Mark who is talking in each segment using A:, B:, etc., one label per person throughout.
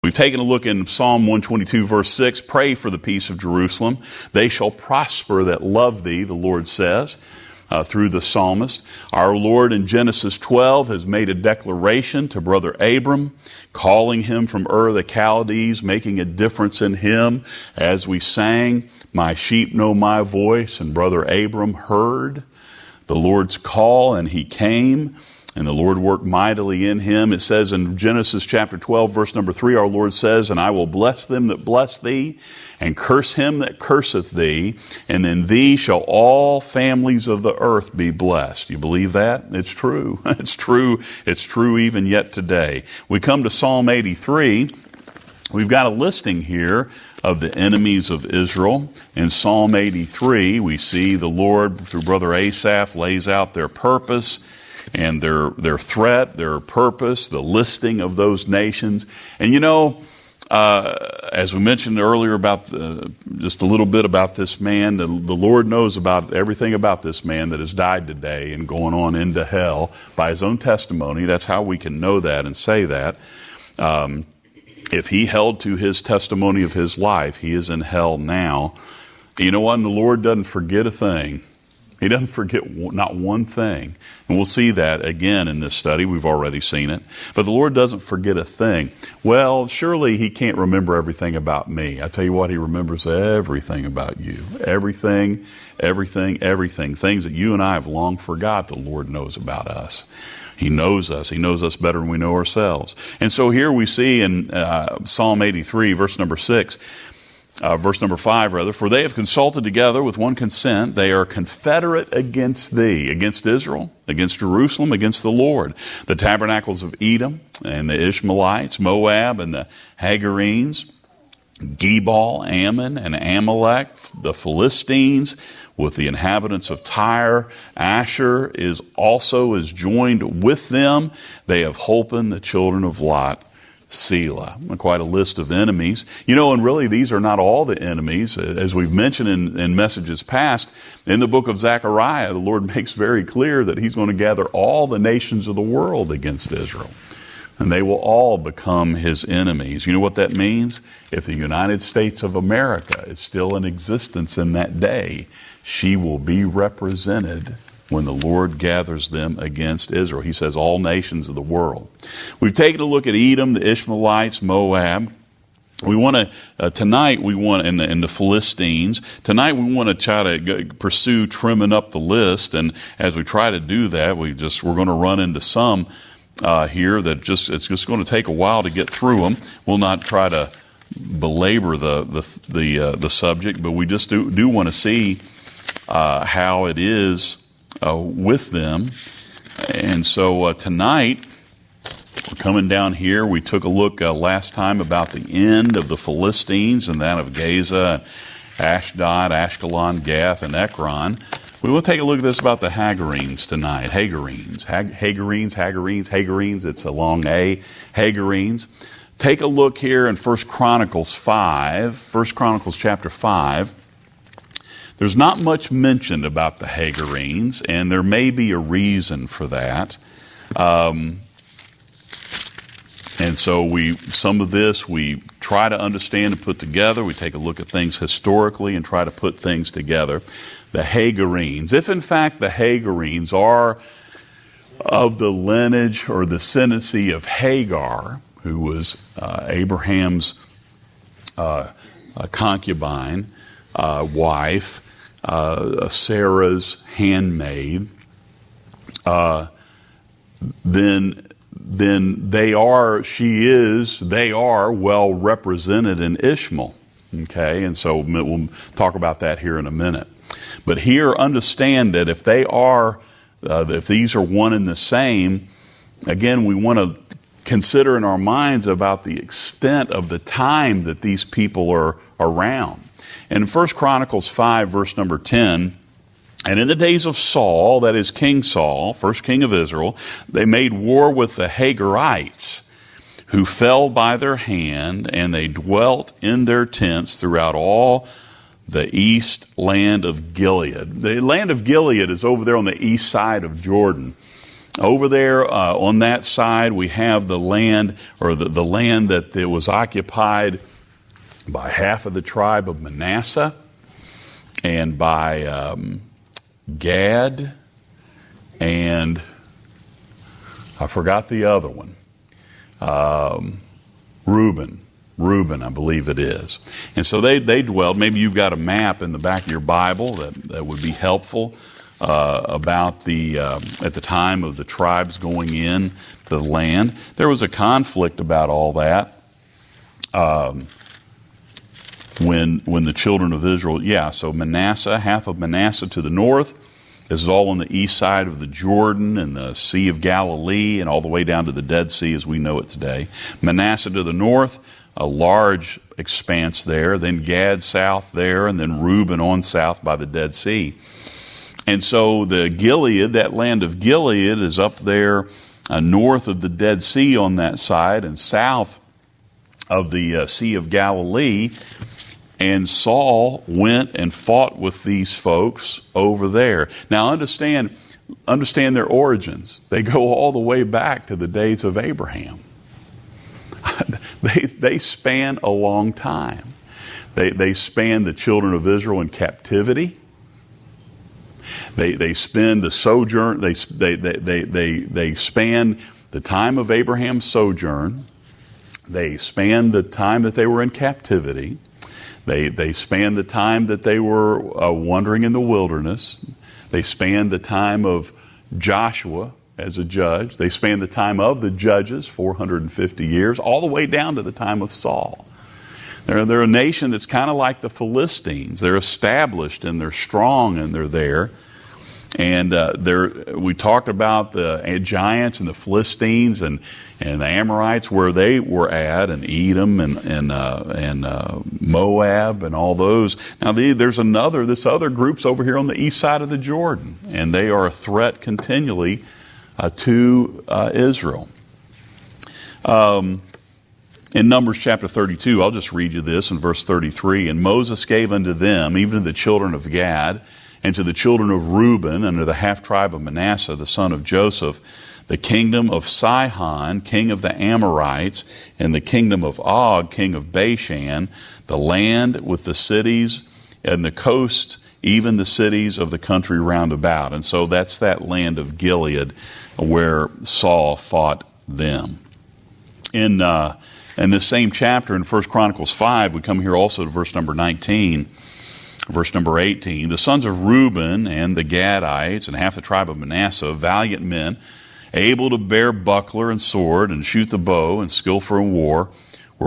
A: We've taken a look in Psalm 122, verse 6. Pray for the peace of Jerusalem. They shall prosper that love thee, the Lord says, through the psalmist. Our Lord in Genesis 12 has made a declaration to brother Abram, calling him from Ur of the Chaldees, making a difference in him. As we sang, my sheep know my voice, and brother Abram heard the Lord's call, and he came. And the Lord worked mightily in him. It says in Genesis chapter 12, verse number 3, our Lord says, and I will bless them that bless thee, and curse him that curseth thee, and in thee shall all families of the earth be blessed. You believe that? It's true. It's true. It's true even yet today. We come to Psalm 83. We've got a listing here of the enemies of Israel. In Psalm 83, we see the Lord, through brother Asaph, lays out their purpose and their threat, their purpose, the listing of those nations. And as we mentioned earlier about just a little bit about this man, the Lord knows about everything about this man that has died today and going on into hell by his own testimony. That's how we can know that and say that. If he held to his testimony of his life, he is in hell now. You know what? And the Lord doesn't forget a thing. He doesn't forget not one thing. And we'll see that again in this study. We've already seen it. But the Lord doesn't forget a thing. Well, surely he can't remember everything about me. I tell you what, he remembers everything about you. Everything. Things that you and I have long forgot, the Lord knows about us. He knows us. He knows us better than we know ourselves. And so here we see in Psalm 83, verse number 6, verse number 5, rather, for they have consulted together with one consent. They are confederate against thee, against Israel, against Jerusalem, against the Lord. The tabernacles of Edom and the Ishmaelites, Moab and the Hagarenes, Gebal, Ammon, and Amalek, the Philistines, with the inhabitants of Tyre. Asher is joined with them. They have holpen the children of Lot. Selah. Quite a list of enemies. And really these are not all the enemies. As we've mentioned in messages past, in the book of Zechariah, the Lord makes very clear that he's going to gather all the nations of the world against Israel. And they will all become his enemies. You know what that means? If the United States of America is still in existence in that day, she will be represented when the Lord gathers them against Israel. He says all nations of the world. We've taken a look at Edom, the Ishmaelites, Moab. We want to, tonight and the Philistines. Tonight we want to try to pursue trimming up the list. And as we try to do that, we're going to run into some here that it's just going to take a while to get through them. We'll not try to belabor the subject, but we just do want to see how it is with them. And so tonight, we're coming down here. We took a look last time about the end of the Philistines and that of Gaza, Ashdod, Ashkelon, Gath, and Ekron. We will take a look at this about the Hagarenes tonight. Hagarenes. It's a long A. Hagarenes. Take a look here in 1 Chronicles 5. 1 Chronicles chapter 5. There's not much mentioned about the Hagarenes, and there may be a reason for that. And so some of this we try to understand and put together. We take a look at things historically and try to put things together. The Hagarenes. If in fact the Hagarenes are of the lineage or the descendancy of Hagar, who was Abraham's concubine, wife, Sarah's handmaid, then they are well represented in Ishmael. Okay, and so we'll talk about that here in a minute. But here, understand that if these are one and the same, again, we want to consider in our minds about the extent of the time that these people are around. And in 1 Chronicles 5, verse number 10, and in the days of Saul, that is King Saul, first king of Israel, they made war with the Hagarites, who fell by their hand, and they dwelt in their tents throughout all the east land of Gilead. The land of Gilead is over there on the east side of Jordan. over there on that side, we have the land, or the land that it was occupied by half of the tribe of Manasseh and by Gad, and I forgot the other one. Reuben, I believe it is. And so they dwelled. Maybe you've got a map in the back of your Bible that would be helpful about at the time of the tribes going in to the land. There was a conflict about all that when the children of Israel, so Manasseh, half of Manasseh to the north. This is all on the east side of the Jordan and the Sea of Galilee and all the way down to the Dead Sea as we know it today. Manasseh to the north, a large expanse there, then Gad south there, and then Reuben on south by the Dead Sea. And so the Gilead, that land of Gilead, is up there north of the Dead Sea on that side and south of the Sea of Galilee. And Saul went and fought with these folks over there. Now understand their origins. They go all the way back to the days of Abraham. They span a long time. They span the children of Israel in captivity. They spend the sojourn. They span the time of Abraham's sojourn. They span the time that they were in captivity. They span the time that they were wandering in the wilderness. They span the time of Joshua as a judge. They span the time of the judges, 450 years, all the way down to the time of Saul. They're a nation that's kind of like the Philistines. They're established and they're strong and they're there. And we talked about the giants and the Philistines and the Amorites, where they were at, and Edom and Moab and all those. Now there's this other group's over here on the east side of the Jordan, and they are a threat continually to Israel. In Numbers chapter 32, I'll just read you this in verse 33. And Moses gave unto them, even to the children of Gad, and to the children of Reuben, and to the half tribe of Manasseh, the son of Joseph, the kingdom of Sihon, king of the Amorites, and the kingdom of Og, king of Bashan, the land with the cities and the coasts, even the cities of the country round about. And so that's that land of Gilead where Saul fought them. In this same chapter, in 1 Chronicles 5, we come here also to verse number 19. Verse number 18, the sons of Reuben and the Gadites and half the tribe of Manasseh, valiant men, able to bear buckler and sword and shoot the bow and skillful in war, were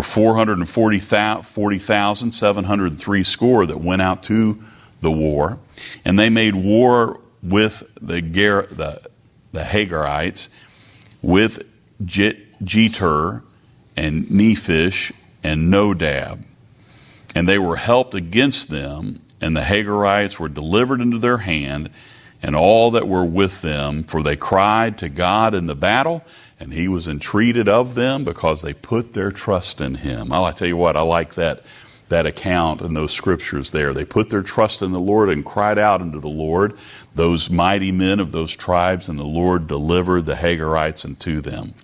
A: 440,703 score that went out to the war. And they made war with the Hagarites, with Jeter and Nephish and Nodab. And they were helped against them, and the Hagarites were delivered into their hand, and all that were with them, for they cried to God in the battle, and he was entreated of them because they put their trust in him. I tell you what, I like that account in those scriptures there. They put their trust in the Lord and cried out unto the Lord, those mighty men of those tribes, and the Lord delivered the Hagarites unto them.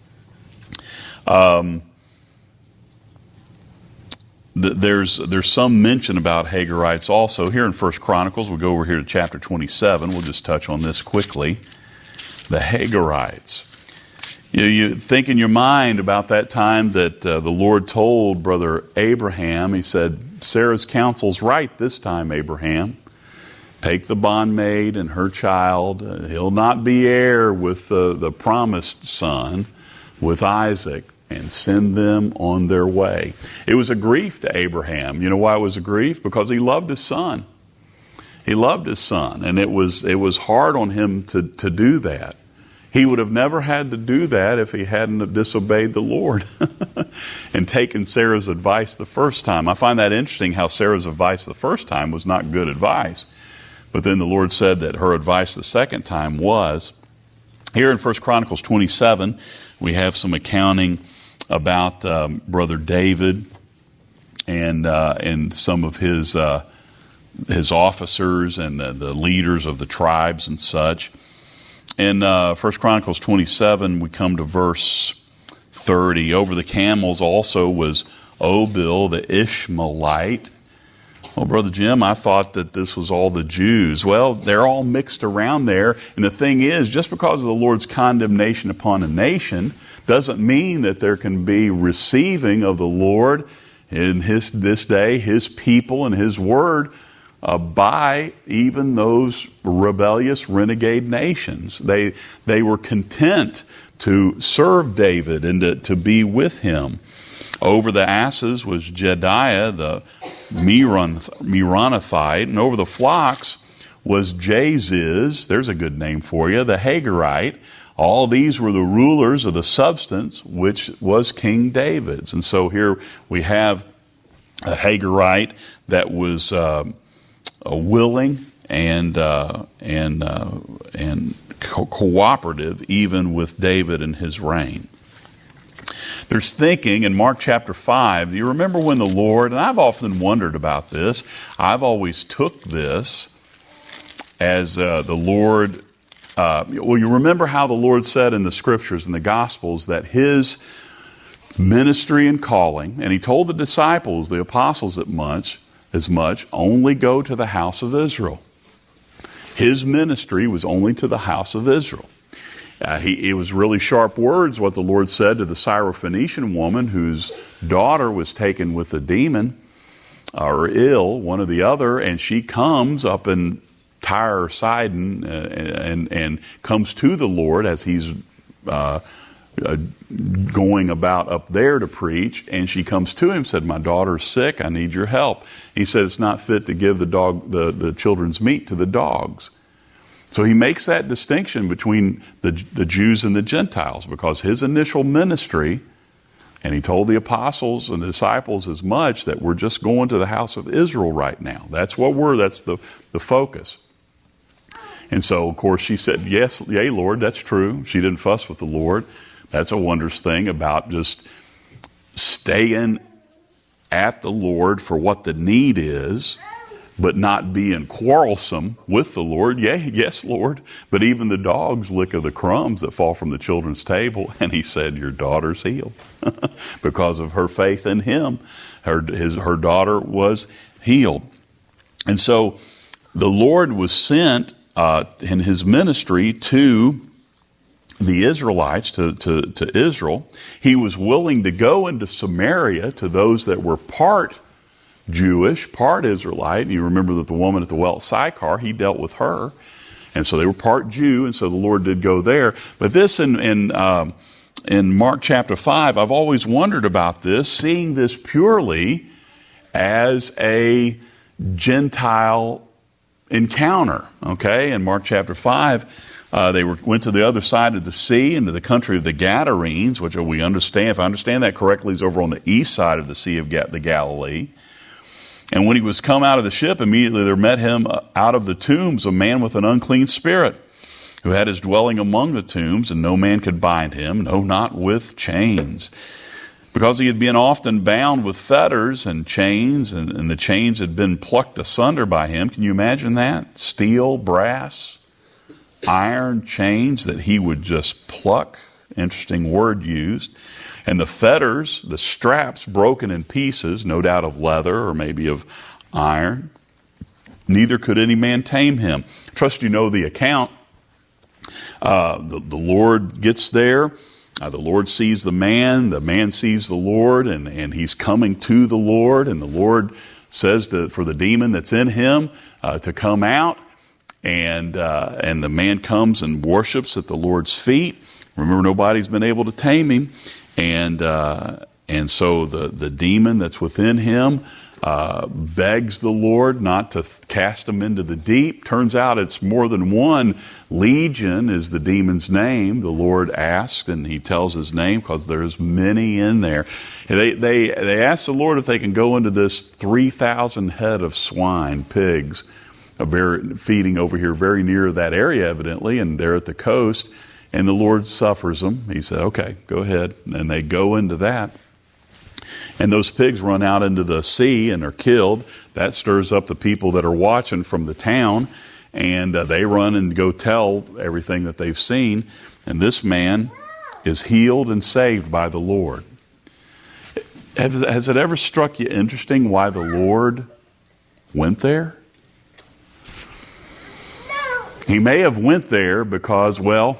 A: There's some mention about Hagarites also here in 1 Chronicles. We'll go over here to chapter 27. We'll just touch on this quickly. The Hagarites. You think in your mind about that time that the Lord told brother Abraham. He said, Sarah's counsel's right this time, Abraham. Take the bondmaid and her child. He'll not be heir with the promised son, with Isaac, and send them on their way. It was a grief to Abraham. You know why it was a grief? Because he loved his son. He loved his son, and it was hard on him to do that. He would have never had to do that if he hadn't have disobeyed the Lord and taken Sarah's advice the first time. I find that interesting how Sarah's advice the first time was not good advice. But then the Lord said that her advice the second time was. Here in 1 Chronicles 27, we have some accounting about Brother David and some of his officers and the leaders of the tribes and such. In 1 Chronicles 27, we come to verse 30. Over the camels also was Obil the Ishmaelite. Well, Brother Jim, I thought that this was all the Jews. Well, they're all mixed around there. And the thing is, just because of the Lord's condemnation upon a nation doesn't mean that there can be receiving of the Lord in this day, His people and His word, by even those rebellious renegade nations. They were content to serve David and to be with him. Over the asses was Jediah the Meronothite, and over the flocks was Jaziz, there's a good name for you, the Hagarite. All these were the rulers of the substance which was King David's. And so here we have a Hagarite that was willing and cooperative even with David and his reign. There's thinking in Mark chapter 5. Do you remember when the Lord, and I've often wondered about this, I've always took this as the Lord, well, you remember how the Lord said in the scriptures, in the Gospels, that His ministry and calling, and He told the disciples, the apostles as much, only go to the house of Israel. His ministry was only to the house of Israel. It was really sharp words what the Lord said to the Syrophoenician woman whose daughter was taken with a demon, or ill, one or the other, and she comes up in Tyre or Sidon and comes to the Lord as He's going about up there to preach, and she comes to Him, said, "My daughter's sick, I need your help." He said, "It's not fit to give the children's meat to the dogs." So He makes that distinction between the Jews and the Gentiles, because His initial ministry, and He told the apostles and the disciples as much, that we're just going to the house of Israel right now. That's the focus. And so, of course, she said, "Yes, yea, Lord, that's true." She didn't fuss with the Lord. That's a wondrous thing about just staying at the Lord for what the need is, but not being quarrelsome with the Lord. Yes, Lord. But even the dogs lick of the crumbs that fall from the children's table. And He said, "Your daughter's healed." Because of her faith in Him, her daughter was healed. And so the Lord was sent in His ministry to the Israelites, to Israel. He was willing to go into Samaria to those that were part Jewish, part Israelite. And you remember that the woman at the well at Sychar, He dealt with her. And so they were part Jew, and so the Lord did go there. But this in Mark chapter 5, I've always wondered about this, seeing this purely as a Gentile encounter. Okay, in Mark chapter 5, they went to the other side of the sea, into the country of the Gadarenes, which we understand, if I understand that correctly, is over on the east side of the Sea of the Galilee. And when He was come out of the ship, immediately there met Him out of the tombs a man with an unclean spirit, who had his dwelling among the tombs, and no man could bind him, no, not with chains. Because he had been often bound with fetters and chains, and the chains had been plucked asunder by him. Can you imagine that? Steel, brass, iron chains that he would just pluck. Interesting word used. And the fetters, the straps, broken in pieces, no doubt of leather or maybe of iron. Neither could any man tame him. Trust you know the account. The Lord gets there. The Lord sees the man sees the Lord, and he's coming to the Lord, and the Lord says for the demon that's in him to come out, and the man comes and worships at the Lord's feet. Remember, nobody's been able to tame him, and so the demon that's within him begs the Lord not to cast him into the deep. Turns out it's more than one. Legion is the demon's name. The Lord asked, and He tells his name because there's many in there. They ask the Lord if they can go into this 3,000 head of swine, pigs, feeding over here very near that area evidently, and they're at the coast, and the Lord suffers them. He said, "Okay, go ahead." And they go into that. And those pigs run out into the sea and are killed. That stirs up the people that are watching from the town. And they run and go tell everything that they've seen. And this man is healed and saved by the Lord. Has it ever struck you interesting why the Lord went there? He may have went there because, well,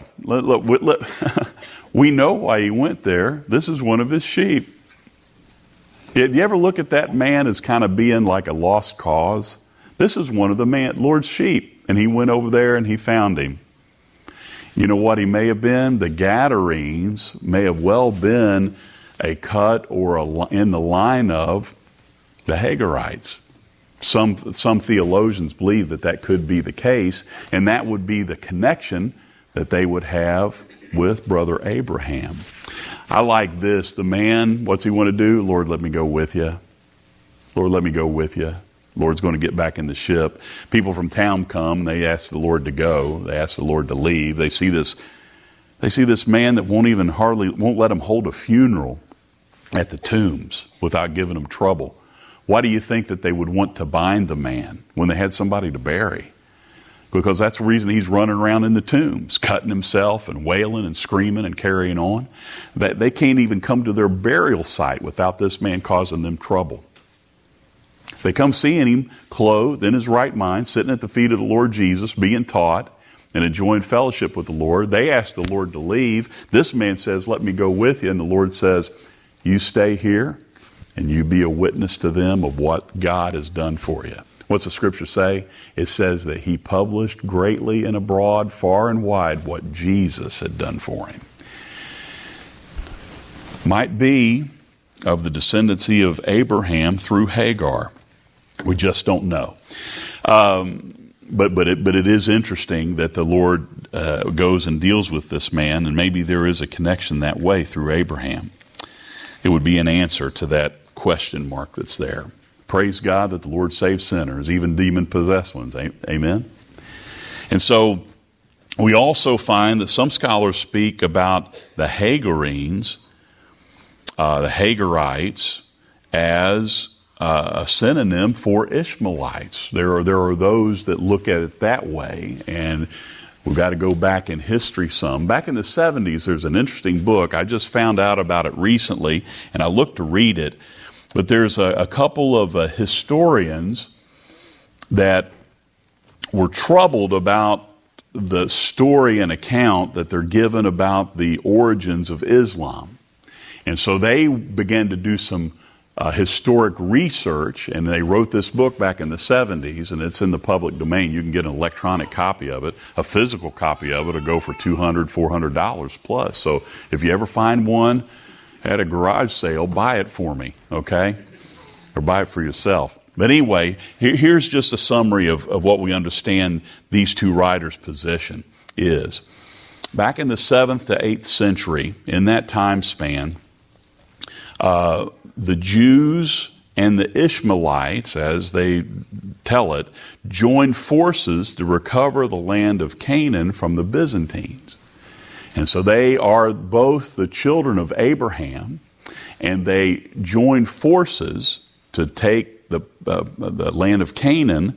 A: we know why he went there. This is one of his sheep. Did you ever look at that man as kind of being like a lost cause? This is one of the Lord's sheep. And he went over there and he found him. You know what he may have been? The Gadarenes may have well been a cut or in the line of the Hagarites. Some theologians believe that could be the case, and that would be the connection that they would have with Brother Abraham. I like this. The man, what's he want to do? Lord, let me go with you. Lord, let me go with you. Lord's going to get back in the ship. People from town come, and they ask the Lord to go. They ask the Lord to leave. They see this man that won't let them hold a funeral at the tombs without giving them trouble. Why do you think that they would want to bind the man when they had somebody to bury? Because that's the reason he's running around in the tombs, cutting himself and wailing and screaming and carrying on. They can't even come to their burial site without this man causing them trouble. They come seeing him clothed in his right mind, sitting at the feet of the Lord Jesus, being taught and enjoying fellowship with the Lord. They ask the Lord to leave. This man says, let me go with you. And the Lord says, you stay here and you be a witness to them of what God has done for you. What's the scripture say? It says that he published greatly and abroad, far and wide, what Jesus had done for him. Might be of the descendancy of Abraham through Hagar. We just don't know. But it is interesting that the Lord goes and deals with this man, and maybe there is a connection that way through Abraham. It would be an answer to that question mark that's there. Praise God that the Lord saves sinners, even demon-possessed ones. Amen? And so we also find that some scholars speak about the Hagarenes, the Hagarites, as a synonym for Ishmaelites. There are those that look at it that way, and we've got to go back in history some. Back in the 70s, there's an interesting book. I just found out about it recently, and I looked to read it. But there's a couple of historians that were troubled about the story and account that they're given about the origins of Islam. And so they began to do some historic research, and they wrote this book back in the 70s, and it's in the public domain. You can get an electronic copy of it. A physical copy of it will go for $200, $400 plus. So if you ever find one at a garage sale, buy it for me, okay? Or buy it for yourself. But anyway, here's just a summary of what we understand these two writers' position is. Back in the 7th to 8th century, in that time span, the Jews and the Ishmaelites, as they tell it, joined forces to recover the land of Canaan from the Byzantines. And so they are both the children of Abraham, and they joined forces to take the land of Canaan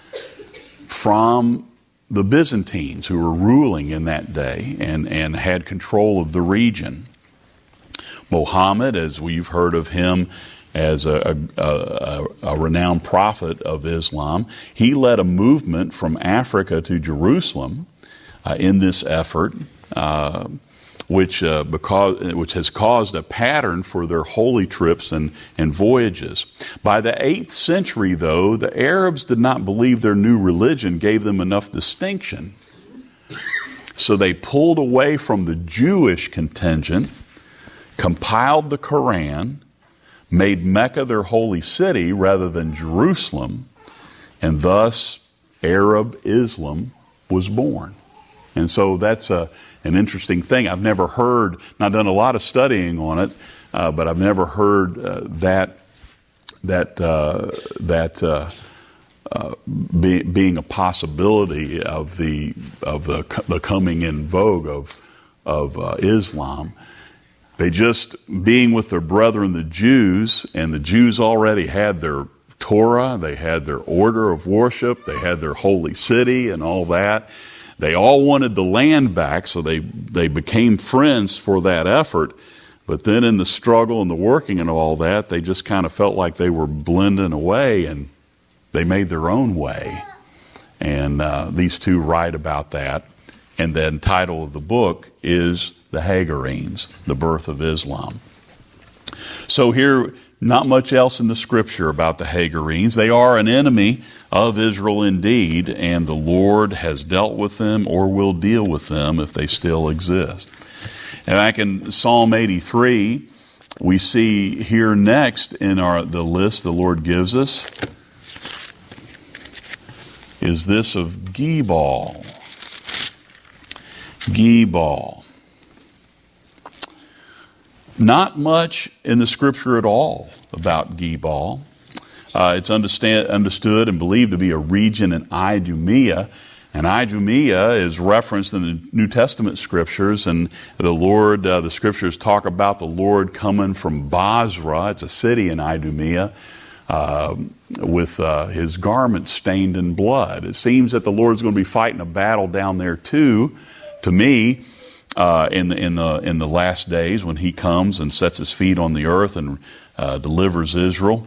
A: from the Byzantines, who were ruling in that day and had control of the region. Muhammad, as we've heard of him as a renowned prophet of Islam, he led a movement from Africa to Jerusalem in this effort, which has caused a pattern for their holy trips and voyages. By the 8th century, though, the Arabs did not believe their new religion gave them enough distinction. So they pulled away from the Jewish contingent, compiled the Quran, made Mecca their holy city rather than Jerusalem, and thus Arab Islam was born. And so that's an interesting thing. I've never heard, and I've done a lot of studying on it, but I've never heard being a possibility of the coming in vogue of Islam. They just, being with their brethren the Jews, and the Jews already had their Torah, they had their order of worship, they had their holy city and all that. They all wanted the land back, so they became friends for that effort. But then in the struggle and the working and all that, they just kind of felt like they were blending away, and they made their own way. And these two write about that. And then the title of the book is The Hagarenes, the Birth of Islam. So here, not much else in the scripture about the Hagarenes. They are an enemy of Israel indeed, and the Lord has dealt with them or will deal with them if they still exist. And back in Psalm 83, we see here next in the list the Lord gives us is this of Gebal. Gebal. Not much in the scripture at all about Gebal. It's understood and believed to be a region in Idumea. And Idumea is referenced in the New Testament scriptures, and the scriptures talk about the Lord coming from Basra. It's a city in Idumea with his garments stained in blood. It seems that the Lord's going to be fighting a battle down there too, to me, in the last days when he comes and sets his feet on the earth and delivers Israel.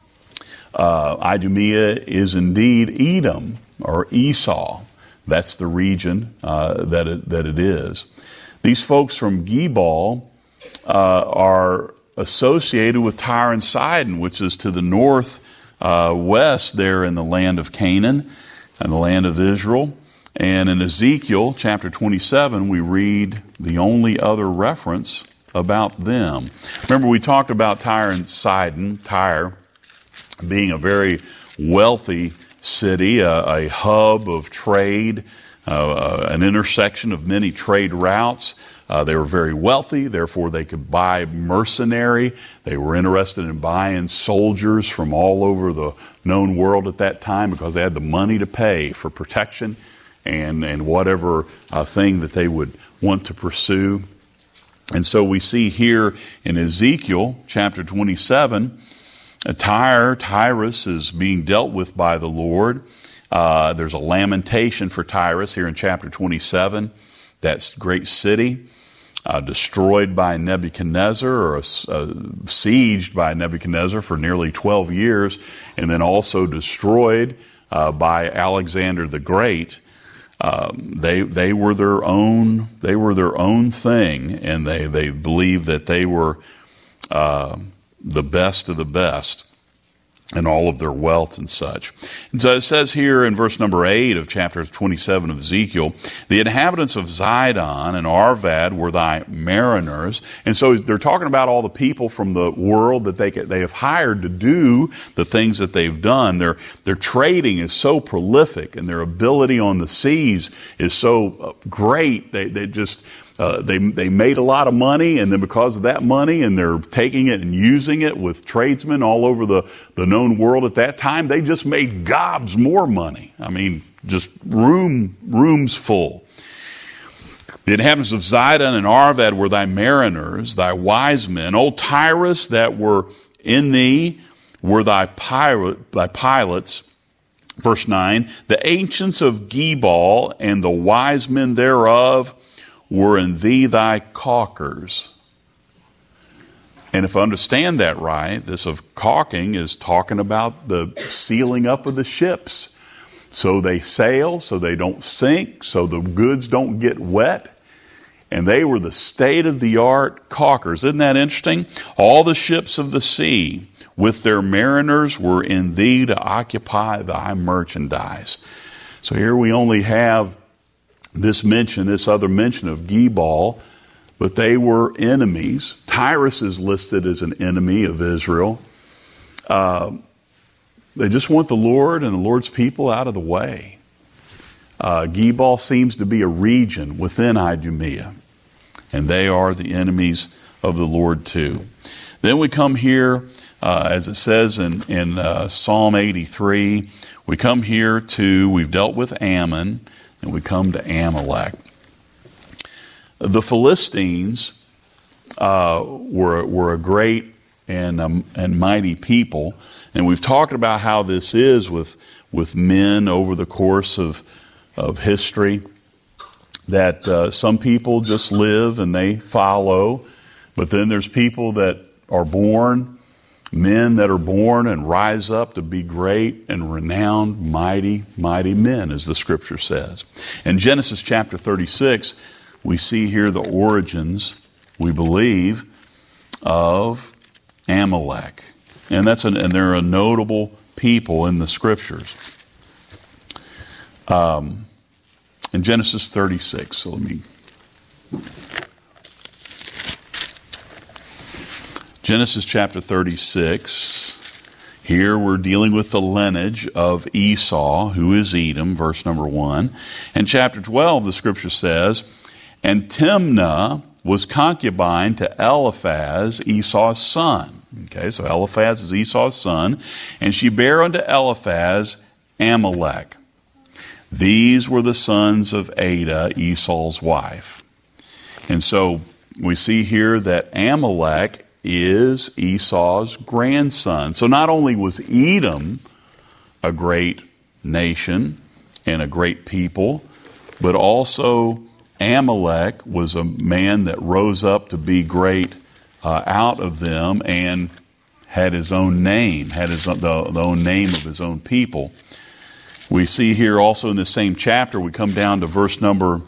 A: Idumea is indeed Edom or Esau. That's the region that it is. These folks from Gebal are associated with Tyre and Sidon, which is to the north west there in the land of Canaan and the land of Israel. And in Ezekiel chapter 27, we read the only other reference about them. Remember, we talked about Tyre and Sidon, Tyre being a very wealthy city, a hub of trade, an intersection of many trade routes. They were very wealthy, therefore they could buy mercenary. They were interested in buying soldiers from all over the known world at that time because they had the money to pay for protection and whatever thing that they would want to pursue. And so we see here in Ezekiel chapter 27, Tyrus is being dealt with by the Lord. There's a lamentation for Tyrus here in chapter 27. That great city, destroyed by Nebuchadnezzar, or sieged by Nebuchadnezzar for nearly 12 years, and then also destroyed by Alexander the Great. They were their own thing, and they believed that they were the best of the best and all of their wealth and such. And so it says here in verse number 8 of chapter 27 of Ezekiel, the inhabitants of Zidon and Arvad were thy mariners. And so they're talking about all the people from the world that they have hired to do the things that they've done. Their trading is so prolific, and their ability on the seas is so great. They made a lot of money, and then because of that money, and they're taking it and using it with tradesmen all over the known world at that time, they just made gobs more money. I mean, just rooms full. The inhabitants of Zidon and Arvad were thy mariners, thy wise men. O Tyrus, that were in thee were thy pilots. Verse 9, the ancients of Gebal and the wise men thereof were in thee thy caulkers. And if I understand that right, this of caulking is talking about the sealing up of the ships. So they sail, so they don't sink, so the goods don't get wet. And they were the state-of-the-art caulkers. Isn't that interesting? All the ships of the sea with their mariners were in thee to occupy thy merchandise. So here we only have this other mention of Gebal, but they were enemies. Tyrus is listed as an enemy of Israel. They just want the Lord and the Lord's people out of the way. Gebal seems to be a region within Idumea, and they are the enemies of the Lord too. Then we come here, as it says in Psalm 83, we come here we've dealt with Ammon, and we come to Amalek. The Philistines were a great and mighty people. And we've talked about how this is with men over the course of history, that some people just live and they follow, but then there's people that are born, men that are born and rise up to be great and renowned, mighty, mighty men, as the Scripture says. In Genesis chapter 36, we see here the origins, we believe, of Amalek. And they're a notable people in the Scriptures. In Genesis 36, so let me... Genesis chapter 36, here we're dealing with the lineage of Esau, who is Edom, verse number 1. And chapter 12, the Scripture says, and Timnah was concubine to Eliphaz, Esau's son. Okay, so Eliphaz is Esau's son. And she bare unto Eliphaz Amalek. These were the sons of Adah, Esau's wife. And so we see here that Amalek is Esau's grandson. So not only was Edom a great nation and a great people, but also Amalek was a man that rose up to be great out of them and had his own name, had the own name of his own people. We see here also in the same chapter, we come down to verse number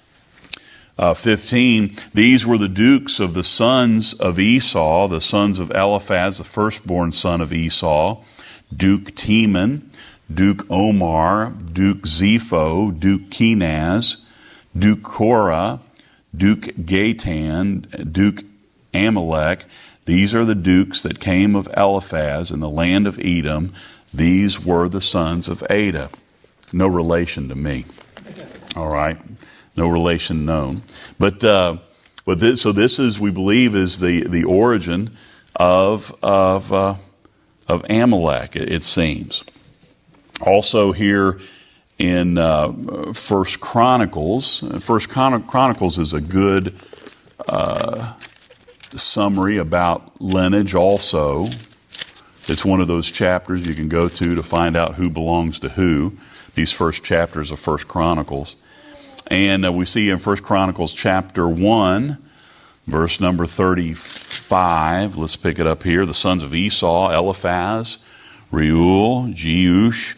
A: 15. These were the dukes of the sons of Esau, the sons of Eliphaz, the firstborn son of Esau, Duke Teman, Duke Omar, Duke Zepho, Duke Kenaz, Duke Korah, Duke Gatan, Duke Amalek. These are the dukes that came of Eliphaz in the land of Edom. These were the sons of Adah. No relation to me. All right? No relation known. But this is, we believe, is the origin of Amalek, it seems. Also here in First Chronicles. First Chronicles is a good summary about lineage also. It's one of those chapters you can go to find out who belongs to who, these first chapters of First Chronicles. And we see in First Chronicles chapter 1, verse number 35, let's pick it up here, the sons of Esau, Eliphaz, Reuel, Jeush,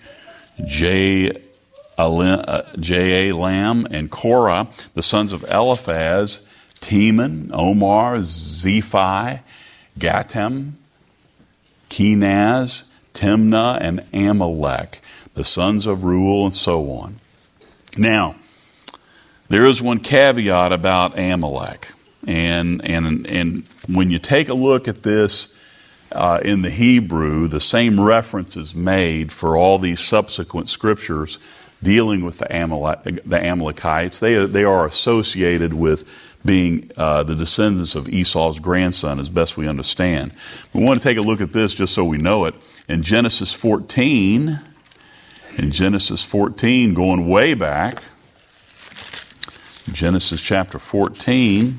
A: Jaalam, and Korah, the sons of Eliphaz, Teman, Omar, Zephi, Gatam, Kenaz, Timnah, and Amalek, the sons of Reuel, and so on. Now, there is one caveat about Amalek, and when you take a look at this in the Hebrew, the same reference is made for all these subsequent scriptures dealing with the Amalekites. They are associated with being the descendants of Esau's grandson, as best we understand. We want to take a look at this just so we know it. In Genesis 14, going way back, Genesis chapter 14,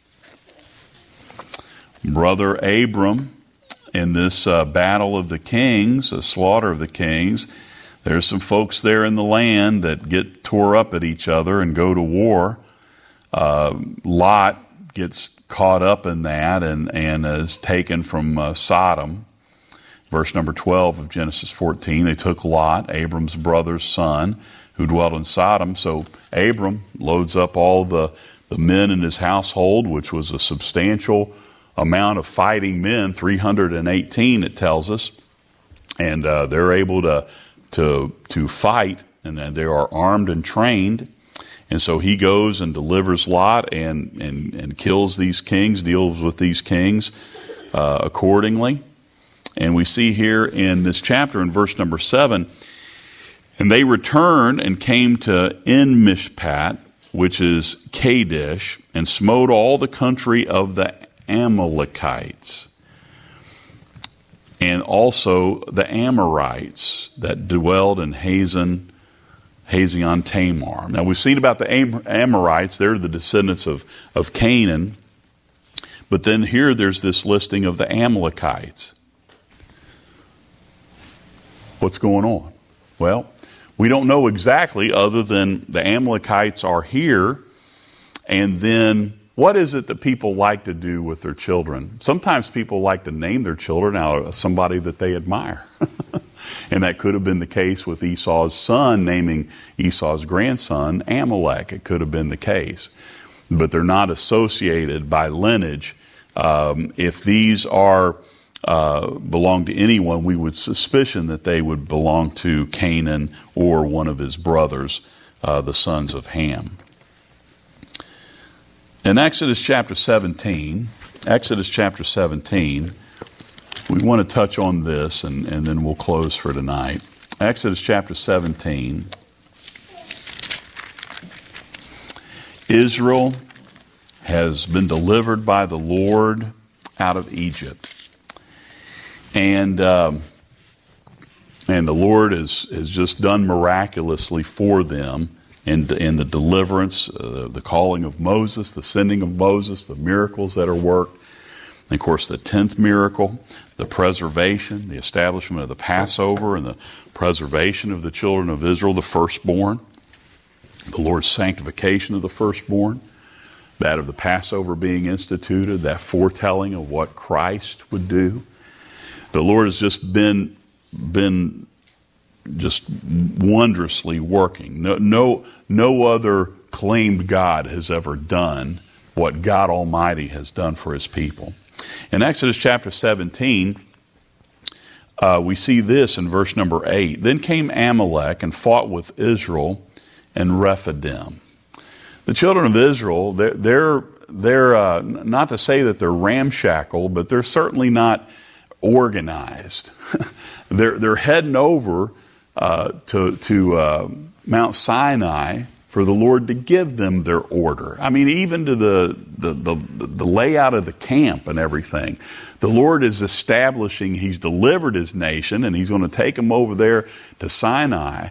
A: brother Abram, in this battle of the kings, a slaughter of the kings, there's some folks there in the land that get tore up at each other and go to war. Lot gets caught up in that and is taken from Sodom. Verse number 12 of Genesis 14, they took Lot, Abram's brother's son, who dwelt in Sodom. So Abram loads up all the men in his household, which was a substantial amount of fighting men, 318 it tells us. And they're able to fight, and they are armed and trained. And so he goes and delivers Lot and kills these kings, deals with these kings accordingly. And we see here in this chapter in verse number 7, and they returned and came to En-Mishpat, which is Kadesh, and smote all the country of the Amalekites, and also the Amorites that dwelled in Hazon Tamar. Now we've seen about the Amorites. They're the descendants of Canaan. But then here there's this listing of the Amalekites. What's going on? Well, we don't know exactly, other than the Amalekites are here. And then what is it that people like to do with their children? Sometimes people like to name their children out of somebody that they admire. And that could have been the case with Esau's son, naming Esau's grandson Amalek. It could have been the case. But they're not associated by lineage. If these are belong to anyone, we would suspicion that they would belong to Canaan or one of his brothers, the sons of Ham. In Exodus chapter 17, we want to touch on this and then we'll close for tonight. Exodus chapter 17. Israel has been delivered by the Lord out of Egypt. And the Lord has just done miraculously for them in the deliverance, the calling of Moses, the sending of Moses, the miracles that are worked. And of course, the 10th miracle, the preservation, the establishment of the Passover and the preservation of the children of Israel, the firstborn. The Lord's sanctification of the firstborn, that of the Passover being instituted, that foretelling of what Christ would do. The Lord has just been just wondrously working. No other claimed God has ever done what God Almighty has done for His people. In Exodus chapter 17, we see this in verse number 8. Then came Amalek and fought with Israel and Rephidim. The children of Israel, they're not to say that they're ramshackle, but they're certainly not organized. They're heading over to Mount Sinai for the Lord to give them their order. I mean, even to the layout of the camp and everything. The Lord is establishing, He's delivered His nation, and He's going to take them over there to Sinai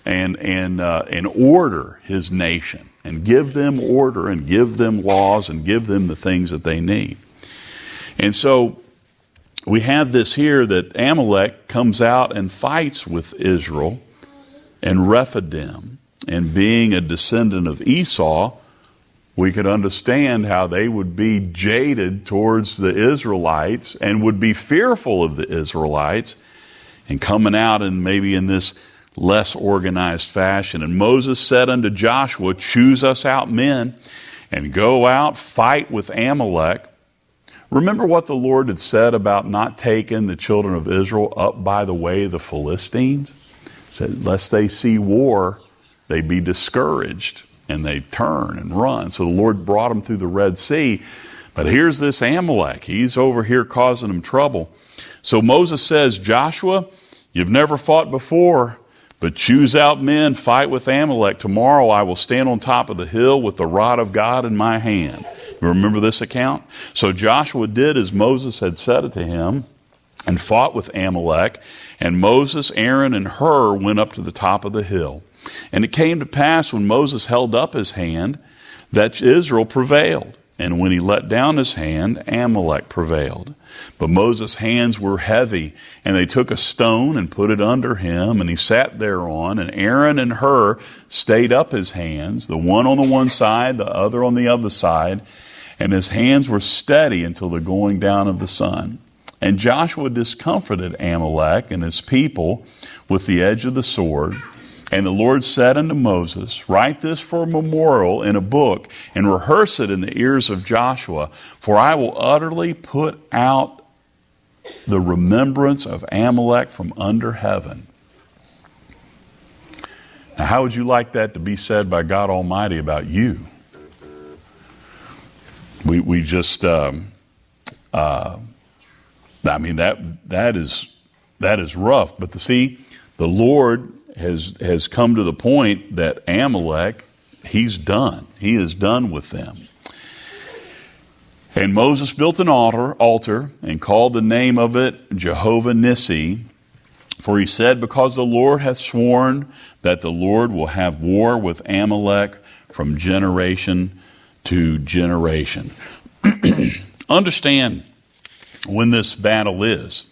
A: and order His nation and give them order and give them laws and give them the things that they need. And so we have this here that Amalek comes out and fights with Israel and Rephidim. And being a descendant of Esau, we could understand how they would be jaded towards the Israelites and would be fearful of the Israelites and coming out and maybe in this less organized fashion. And Moses said unto Joshua, choose us out men and go out, fight with Amalek. Remember what the Lord had said about not taking the children of Israel up by the way of the Philistines? He said, lest they see war, they be discouraged and they turn and run. So the Lord brought them through the Red Sea. But here's this Amalek. He's over here causing them trouble. So Moses says, Joshua, you've never fought before, but choose out men, fight with Amalek. Tomorrow I will stand on top of the hill with the rod of God in my hand. You remember this account? So Joshua did as Moses had said it to him and fought with Amalek. And Moses, Aaron, and Hur went up to the top of the hill. And it came to pass when Moses held up his hand that Israel prevailed. And when he let down his hand, Amalek prevailed. But Moses' hands were heavy, and they took a stone and put it under him, and he sat thereon. And Aaron and Hur stayed up his hands, the one on the one side, the other on the other side. And his hands were steady until the going down of the sun. And Joshua discomfited Amalek and his people with the edge of the sword. And the Lord said unto Moses, write this for a memorial in a book and rehearse it in the ears of Joshua, for I will utterly put out the remembrance of Amalek from under heaven. Now, how would you like that to be said by God Almighty about you? We just, I mean, that is rough. But see, the Lord has come to the point that Amalek, he's done. He is done with them. And Moses built an altar and called the name of it Jehovah Nissi. For he said, because the Lord hath sworn that the Lord will have war with Amalek from generation to generation. Understand when this battle is.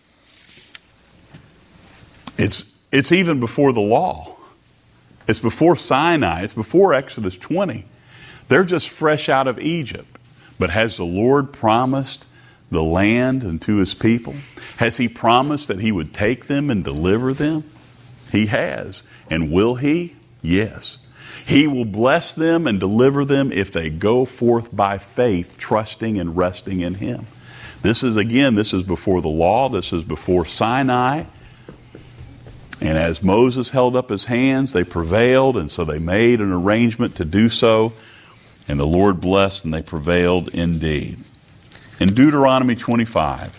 A: It's even before the law. It's before Sinai. It's before Exodus 20. They're just fresh out of Egypt. But has the Lord promised the land unto his people? Has he promised that he would take them and deliver them? He has. And will he? Yes. He will bless them and deliver them if they go forth by faith, trusting and resting in him. This is before the law. This is before Sinai. And as Moses held up his hands, they prevailed, and so they made an arrangement to do so. And the Lord blessed, and they prevailed indeed. In Deuteronomy 25,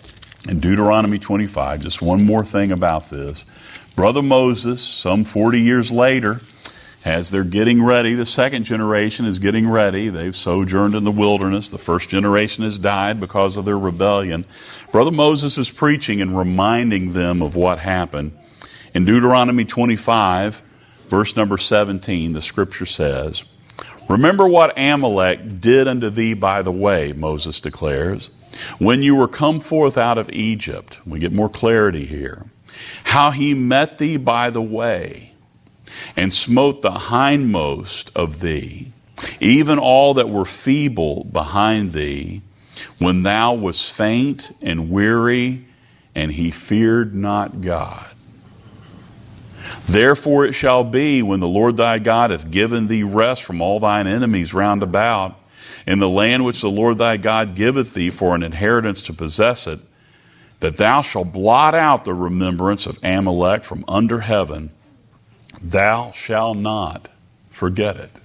A: just one more thing about this. Brother Moses, some 40 years later, as they're getting ready, the second generation is getting ready. They've sojourned in the wilderness. The first generation has died because of their rebellion. Brother Moses is preaching and reminding them of what happened. In Deuteronomy 25, verse number 17, the scripture says, "Remember what Amalek did unto thee by the way," Moses declares, "when you were come forth out of Egypt." We get more clarity here. "How he met thee by the way, and smote the hindmost of thee, even all that were feeble behind thee, when thou wast faint and weary, and he feared not God. Therefore it shall be, when the Lord thy God hath given thee rest from all thine enemies round about, in the land which the Lord thy God giveth thee for an inheritance to possess it, that thou shalt blot out the remembrance of Amalek from under heaven. Thou shalt not forget it."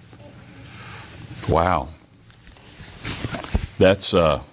A: Wow. That's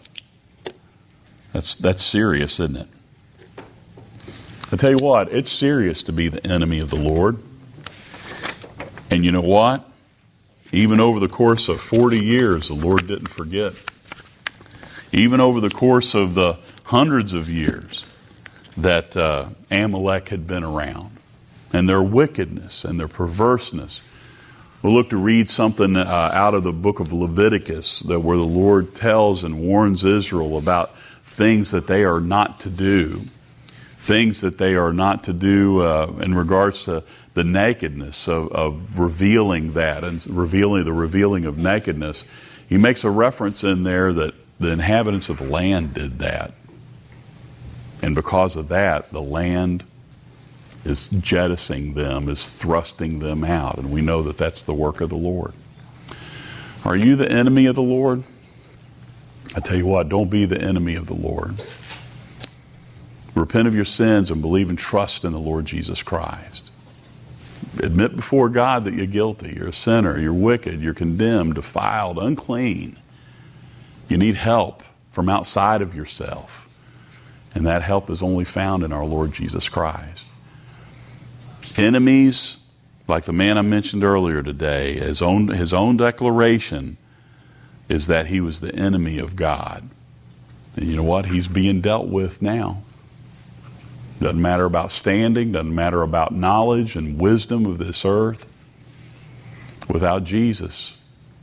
A: serious, isn't it? I tell you what, it's serious to be the enemy of the Lord. And you know what? Even over the course of 40 years, the Lord didn't forget. Even over the course of the hundreds of years that Amalek had been around, and their wickedness and their perverseness. We'll look to read something out of the book of Leviticus, where the Lord tells and warns Israel about things that they are not to do. Things that they are not to do in regards to the nakedness of revealing that, and the revealing of nakedness. He makes a reference in there that the inhabitants of the land did that. And because of that, the land is jettisoning them, is thrusting them out. And we know that that's the work of the Lord. Are you the enemy of the Lord? I tell you what, don't be the enemy of the Lord. Repent of your sins and believe and trust in the Lord Jesus Christ. Admit before God that you're guilty, you're a sinner, you're wicked, you're condemned, defiled, unclean. You need help from outside of yourself. And that help is only found in our Lord Jesus Christ. Enemies, like the man I mentioned earlier today, his own declaration is that he was the enemy of God. And you know what? He's being dealt with now. Doesn't matter about standing, doesn't matter about knowledge and wisdom of this earth. Without Jesus,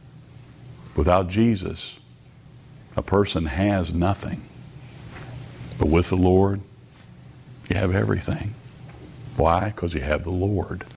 A: a person has nothing. But with the Lord, you have everything. Why? Because you have the Lord.